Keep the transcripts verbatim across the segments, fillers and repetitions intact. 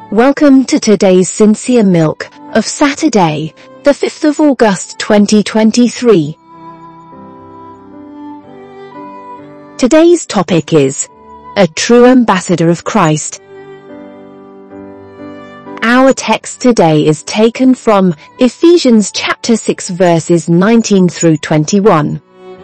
Welcome to today's Sincere Milk of Saturday, the fifth of August twenty twenty-three. Today's topic is a true ambassador of Christ. Our text today is taken from Ephesians chapter six verses nineteen through twenty-one.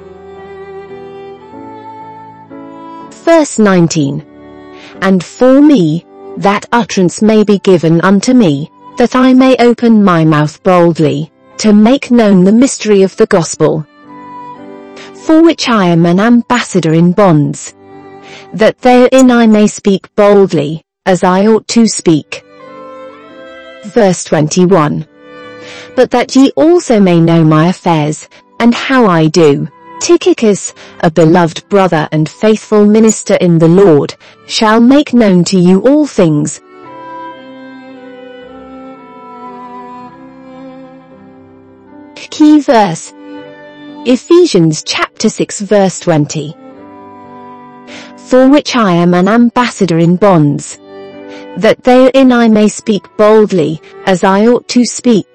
Verse nineteen. And for me, that utterance may be given unto me, that I may open my mouth boldly, to make known the mystery of the gospel, for which I am an ambassador in bonds, that therein I may speak boldly, as I ought to speak. Verse twenty-one. But that ye also may know my affairs, and how I do, Tychicus, a beloved brother and faithful minister in the Lord, shall make known to you all things. Key verse. Ephesians chapter six verse twenty. For which I am an ambassador in bonds, that therein I may speak boldly, as I ought to speak.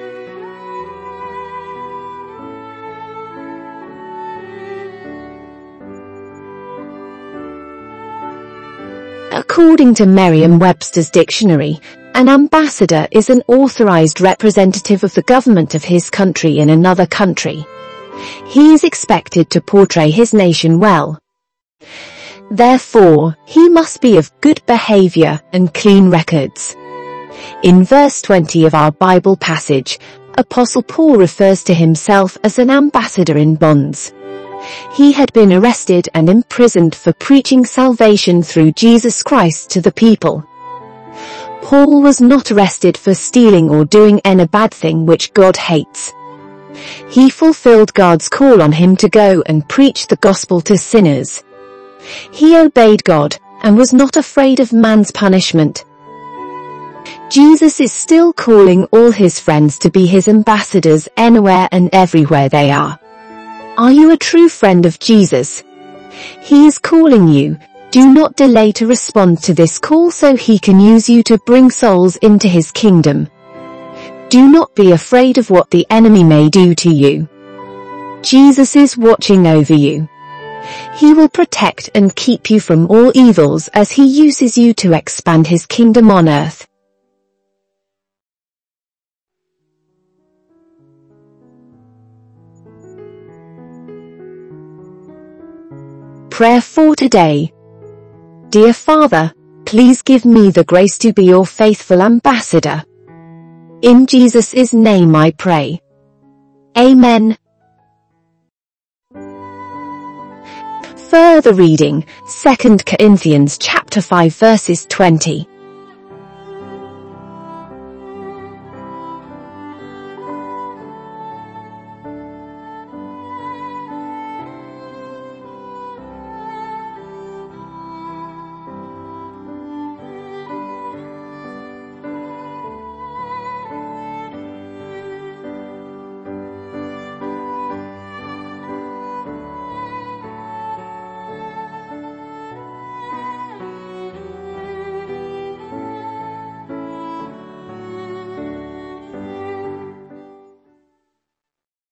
According to Merriam-Webster's dictionary, an ambassador is an authorized representative of the government of his country in another country. He is expected to portray his nation well. Therefore, he must be of good behavior and clean records. In verse twenty of our Bible passage, Apostle Paul refers to himself as an ambassador in bonds. He had been arrested and imprisoned for preaching salvation through Jesus Christ to the people. Paul was not arrested for stealing or doing any bad thing which God hates. He fulfilled God's call on him to go and preach the gospel to sinners. He obeyed God and was not afraid of man's punishment. Jesus is still calling all his friends to be his ambassadors anywhere and everywhere they are. Are you a true friend of Jesus? He is calling you. Do not delay to respond to this call so he can use you to bring souls into his kingdom. Do not be afraid of what the enemy may do to you. Jesus is watching over you. He will protect and keep you from all evils as he uses you to expand his kingdom on earth. Prayer for today. Dear Father, please give me the grace to be your faithful ambassador. In Jesus' name I pray. Amen. Further reading, Second Corinthians chapter five verses twenty.